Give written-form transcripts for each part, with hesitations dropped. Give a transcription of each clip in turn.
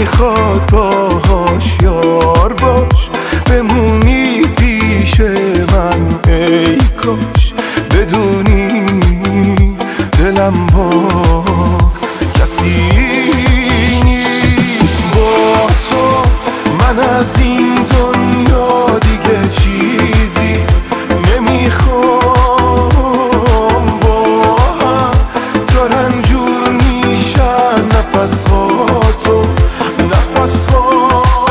میخواد باهاش یار باش، بمونی پیش من ای کاش، بدونی دلم با کسی نیست. با تو من از این دنیا دیگه چیزی نمیخوام، با هم دارن جور میشن نفس‌هاتو نفس‌ها.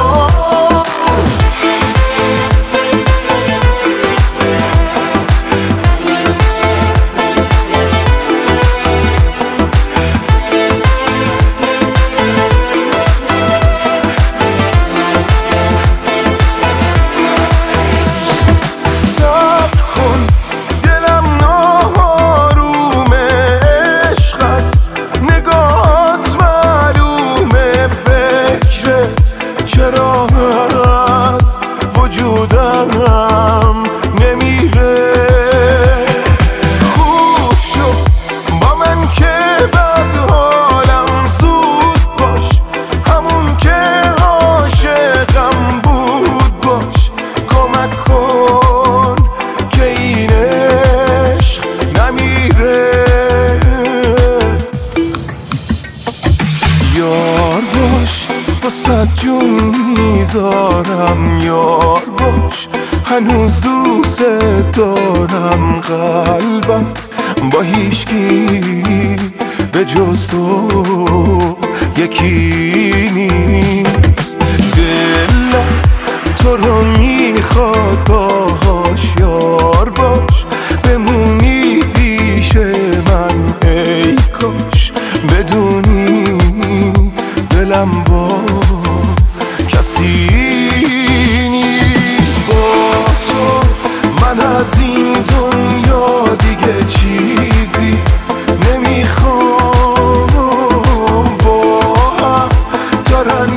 چرا از وجودم نمیره؟ خوب شد با من که بد حالم زود باش، همون که عاشقم بود باش، کمک کن که این عشق نمیره. یار باش واسه جون میذارم، یار باش هنوز دوست دارم، قلبم با هیچکی به جز تو یکی نیست. دلم تو رو میخواد باهاش یار باش، بمونی پیش من ای کاش، بدونی دلم با کسی نیست. با تو من از این دنیا دیگه چیزی نمیخوام، با هم دارن